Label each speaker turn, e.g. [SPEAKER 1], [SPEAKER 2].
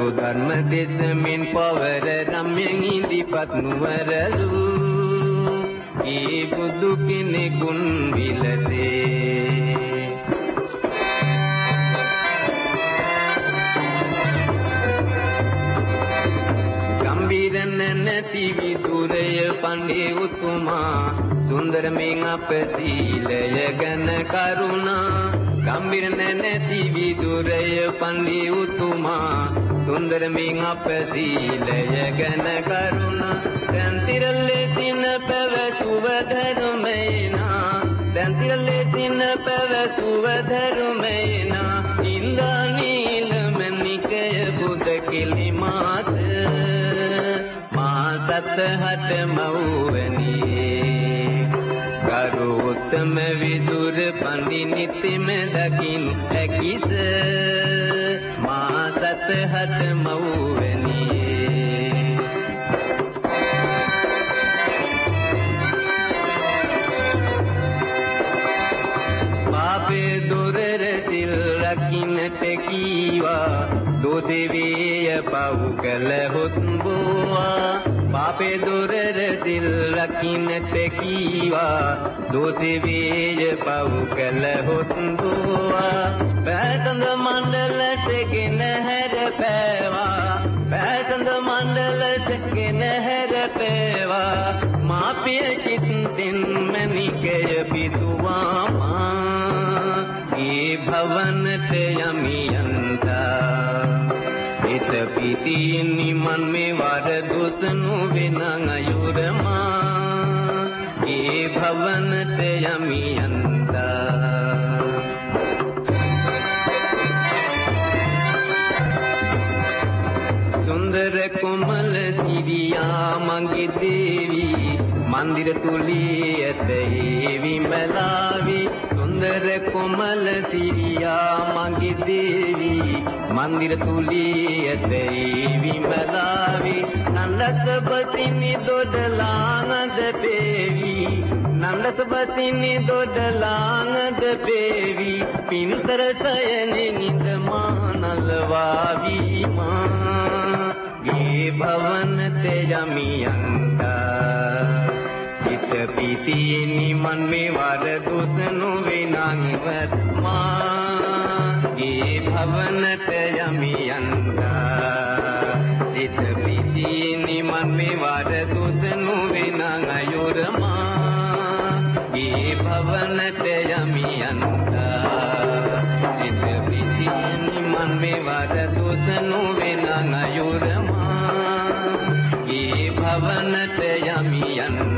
[SPEAKER 1] ධර්ම දෙසමින් පවර රම්යෙන් ඉදිපත් නුවරලු ඒ බුදු කෙනෙකුන් විලසේ ගම්බීර නැති විදුරය පණ්ඩේ උතුමා සුන්දර මෙන් අප සීලය ගැන කරුණා ගම්බීර නැති විදුරය පණ්ඩේ උතුමා සුන්දර මෙන් අප සීලය ගැන කරුණා දැන් තිරලේ සින පැවසුව ධර්මේනා දැන් තිරලේ සින පැවසුව ධර්මේනා ඉන්දා නීලමණිකය බුද කිලි මාත මා සතහට මව්වනියේ කරු උත්තම විදුර පඬි නිතෙම දකින් හැකිස මා සතහට මව්වනියේ පාපේ දුරර සිල් රකින්නට කීවා දෝසෙවිය පව් කළහොත් බෝවා පාපේ දුරර සිල් රකින්නට කීවා දෝසෙවිය පව් කළහොත් බෝවා පැසඳ මණ්ඩලට ගෙන හැරපෑවා පැසඳ මණ්ඩලට ගෙන හැරපෑවා මාපිය චිත්තෙන් මණිකය පිතුවා ඒ භවනට යමියන්තා සිත පිටින් නිමන් මේ වර දුසනු වෙනං අයුරමා ඒ භවනට යමියන්තා සුන්දර කොමල සිරියා මගේ දේවී මන්දිර තුලී ඇත විමලාවි සුන්දර කොමල සිරියා මගේ දේවී මන්දිර තුලී ඇත විමලාවි නන්දසපතිනි දොඩලානද පේවි නන්දසපතිනි දොඩලානද පේවි පින්තර සයනේ නිද මානලවාවි මා ඒ භවනට යමියන්තා සිත පිටියේ නිමන් මේ වර දුසනු වෙනංවත් මා ඒ භවනට යමියන්තා සිත පිටියේ නිමන් මේ වර දුසනු වෙනං අයුරමා ඒ භවනට යමියන්තා සිත පිටියේ නිමන් මේ වර දුසනු වෙනං අයුරමා ඒ භවනට යමියන්තා